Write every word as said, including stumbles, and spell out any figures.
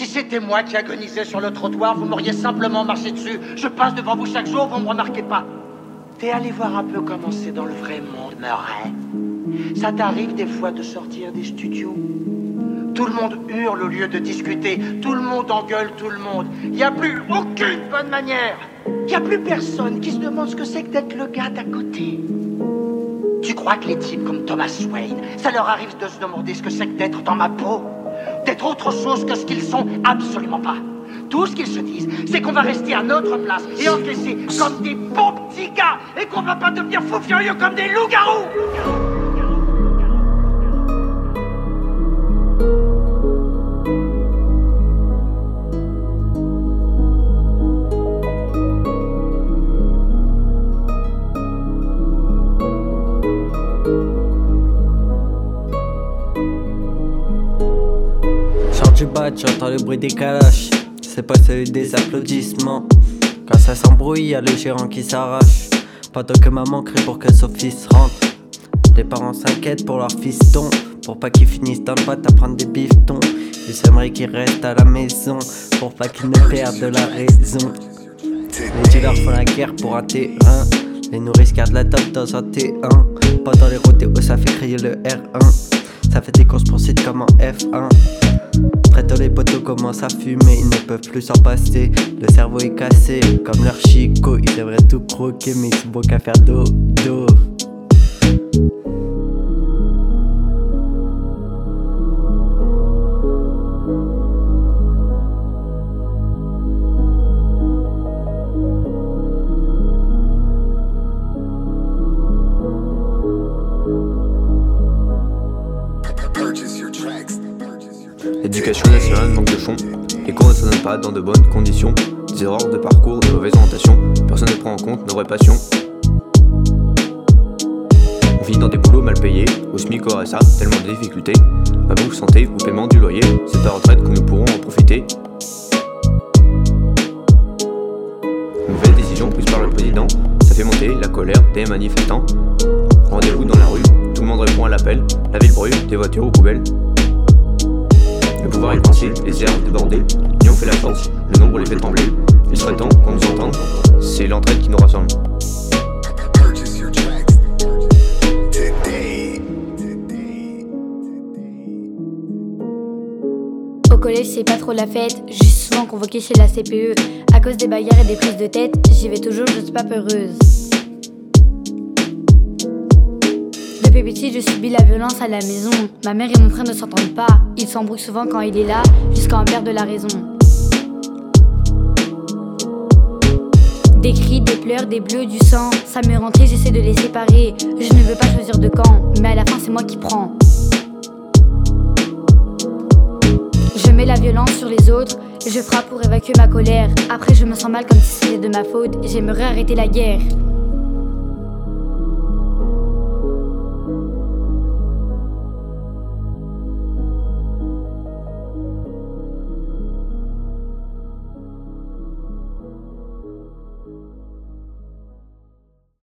c'était moi qui agonisais sur le trottoir, vous m'auriez simplement marché dessus. Je passe devant vous chaque jour, vous me remarquez pas. T'es allé voir un peu comment c'est dans le vrai monde, Murray. Ça t'arrive des fois de sortir des studios? Tout le monde hurle au lieu de discuter. Tout le monde engueule tout le monde. Il n'y a plus aucune bonne manière. Il n'y a plus personne qui se demande ce que c'est que d'être le gars d'à côté. Tu crois que les types comme Thomas Wayne, ça leur arrive de se demander ce que c'est que d'être dans ma peau? D'être autre chose que ce qu'ils sont? Absolument pas. Tout ce qu'ils se disent, c'est qu'on va rester à notre place et encaisser comme des bons petits gars et qu'on va pas devenir fous furieux comme des loups-garous. Sors du bat, j'entends le bruit des calaches. C'est pas celui des applaudissements. Quand ça s'embrouille, y'a le gérant qui s'arrache. Pendant que maman crie pour que son fils rentre. Les parents s'inquiètent pour leur fiston, pour pas qu'ils finissent dans le boîte à prendre des bifetons. Ils aimeraient qu'ils restent à la maison, pour pas qu'ils ne perdent la raison. Les dealers font la guerre pour un terrain. Les nourrices gardent la top dans un T un. Pendant les rodéos ça fait crier le R un. Ça fait des courses poursuites comme en F un. Très tôt les poteaux commencent à fumer, ils ne peuvent plus s'en passer. Le cerveau est cassé, comme leur chico. Ils devraient tout croquer mais ils sont beaux qu'à faire dodo. L'éducation nationale manque de fond, les cours ne se donnent pas dans de bonnes conditions, des erreurs de parcours, de mauvaise orientation, personne ne prend en compte nos vraies passions. On vit dans des boulots mal payés, au SMIC au R S A, tellement de difficultés, ma bouffe, santé ou paiement du loyer, c'est à retraite que nous pourrons en profiter. Nouvelle décision prise par le président, ça fait monter la colère des manifestants. Rendez-vous dans la rue, tout le monde répond à l'appel, la ville brûle, des voitures aux poubelles. Le pouvoir est pensé, les airs débordés, l'union fait la force, le nombre les fait trembler. Il serait temps qu'on nous entende, c'est l'entraide qui nous rassemble. Au collège c'est pas trop la fête, je suis souvent convoquée chez la C P E. À cause des bagarres et des prises de tête, j'y vais toujours, je suis pas peureuse. Depuis petit, je subis la violence à la maison. Ma mère et mon frère ne s'entendent pas. Ils s'embrouillent souvent quand il est là, jusqu'à en perdre la raison. Des cris, des pleurs, des bleus, du sang. Ça me rend triste, j'essaie de les séparer. Je ne veux pas choisir de camp, mais à la fin c'est moi qui prends. Je mets la violence sur les autres, je frappe pour évacuer ma colère. Après je me sens mal comme si c'était de ma faute. J'aimerais arrêter la guerre.